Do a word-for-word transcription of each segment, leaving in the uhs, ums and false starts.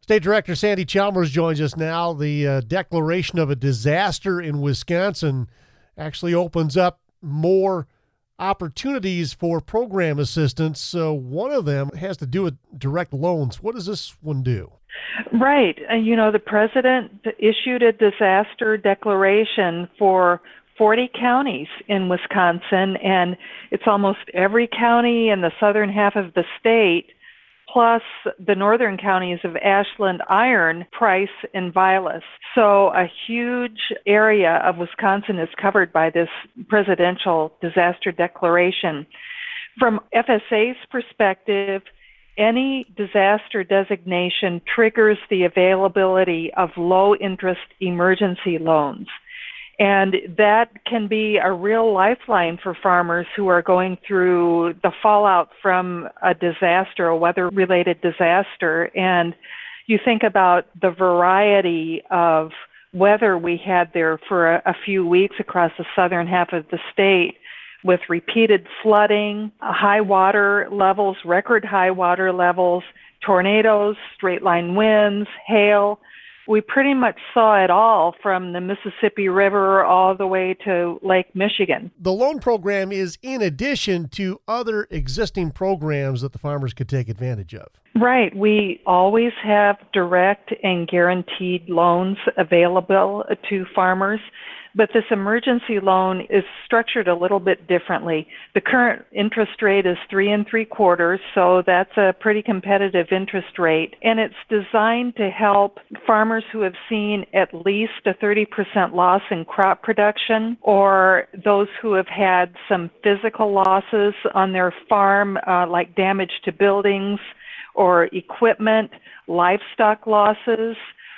State Director Sandy Chalmers joins us now. The uh, declaration of a disaster in Wisconsin actually opens up more opportunities for program assistance. So one of them has to do with direct loans. What does this one do? Right. Uh, you know, the president issued a disaster declaration for forty counties in Wisconsin, and it's almost every county in the southern half of the state, plus the northern counties of Ashland, Iron, Price, and Vilas. So a huge area of Wisconsin is covered by this presidential disaster declaration. From F S A's perspective, any disaster designation triggers the availability of low-interest emergency loans. And that can be a real lifeline for farmers who are going through the fallout from a disaster, a weather-related disaster. And you think about the variety of weather we had there for a, a few weeks across the southern half of the state, with repeated flooding, high water levels, record high water levels, tornadoes, straight line winds, hail. We pretty much saw it all from the Mississippi River all the way to Lake Michigan. The loan program is in addition to other existing programs that the farmers could take advantage of. Right. We always have direct and guaranteed loans available to farmers, but this emergency loan is structured a little bit differently. The current interest rate is three and three quarters, so that's a pretty competitive interest rate. And it's designed to help farmers who have seen at least a thirty percent loss in crop production, or those who have had some physical losses on their farm, uh, like damage to buildings or equipment, livestock losses,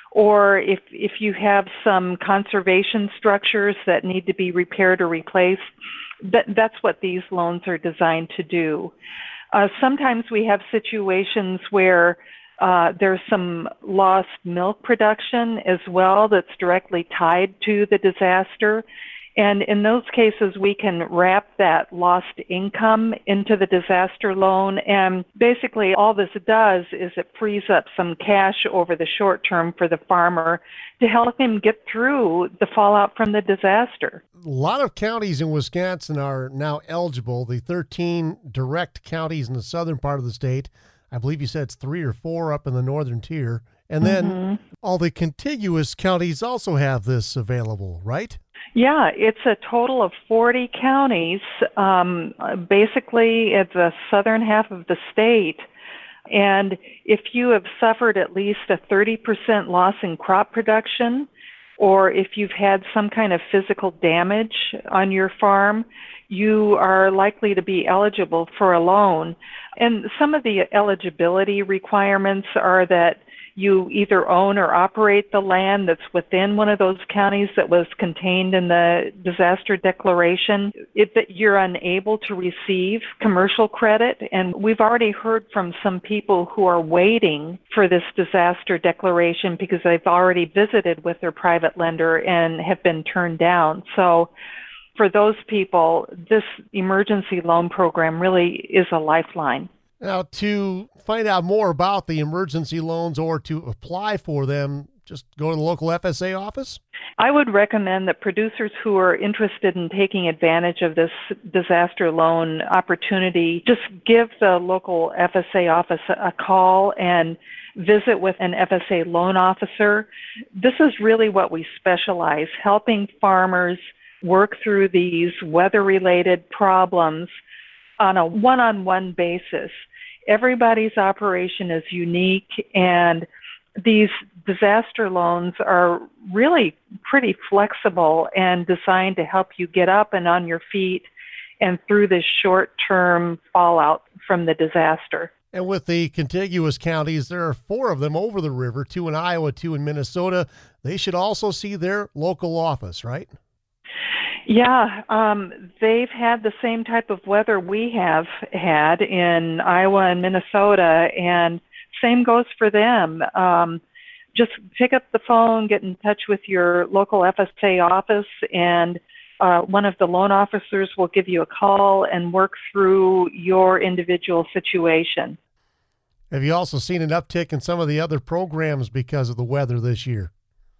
or if if you have some conservation structures that need to be repaired or replaced. That, that's what these loans are designed to do. Uh, sometimes we have situations where uh, there's some lost milk production as well that's directly tied to the disaster. And in those cases, we can wrap that lost income into the disaster loan. And basically, all this does is it frees up some cash over the short term for the farmer to help him get through the fallout from the disaster. A lot of counties in Wisconsin are now eligible. The thirteen direct counties in the southern part of the state, I believe you said it's three or four up in the northern tier. And then mm-hmm. all the contiguous counties also have this available, right? Yeah, it's a total of forty counties, um, basically at the southern half of the state. And if you have suffered at least a thirty percent loss in crop production, or if you've had some kind of physical damage on your farm, you are likely to be eligible for a loan. And some of the eligibility requirements are that you either own or operate the land that's within one of those counties that was contained in the disaster declaration, if that you're unable to receive commercial credit. And we've already heard from some people who are waiting for this disaster declaration because they've already visited with their private lender and have been turned down. So for those people, this emergency loan program really is a lifeline. Now, to find out more about the emergency loans or to apply for them, just go to the local F S A office? I would recommend that producers who are interested in taking advantage of this disaster loan opportunity just give the local F S A office a call and visit with an F S A loan officer. This is really what we specialize, helping farmers work through these weather-related problems on a one-on-one basis. Everybody's operation is unique, and these disaster loans are really pretty flexible and designed to help you get up and on your feet and through this short-term fallout from the disaster. And with the contiguous counties, there are four of them over the river, two in Iowa, two in Minnesota. They should also see their local office, right? Yeah, um, they've had the same type of weather we have had in Iowa and Minnesota, and same goes for them. Um, just pick up the phone, get in touch with your local F S A office, and uh, one of the loan officers will give you a call and work through your individual situation. Have you also seen an uptick in some of the other programs because of the weather this year?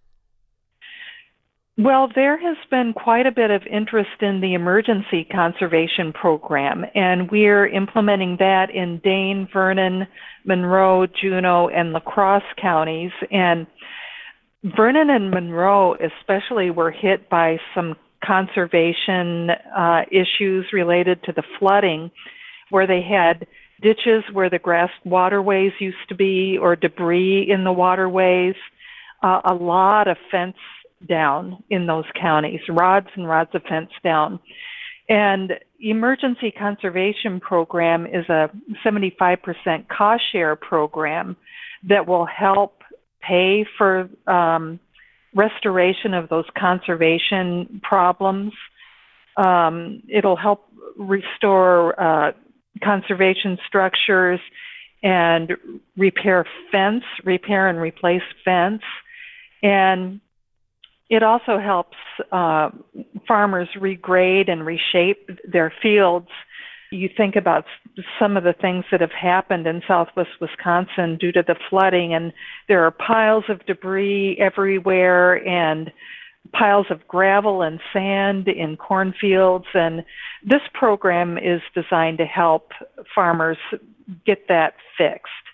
Well, there has been quite a bit of interest in the emergency conservation program, and we're implementing that in Dane, Vernon, Monroe, Juneau, and La Crosse counties. And Vernon and Monroe especially were hit by some conservation uh, issues related to the flooding, where they had ditches where the grassed waterways used to be or debris in the waterways, uh, a lot of fence down in those counties, rods and rods of fence down. And Emergency Conservation Program is a seventy-five percent cost share program that will help pay for um, restoration of those conservation problems. Um, it'll help restore uh, conservation structures and repair fence, repair and replace fence. And it also helps uh, farmers regrade and reshape their fields. You think about some of the things that have happened in southwest Wisconsin due to the flooding, and there are piles of debris everywhere and piles of gravel and sand in cornfields. And this program is designed to help farmers get that fixed.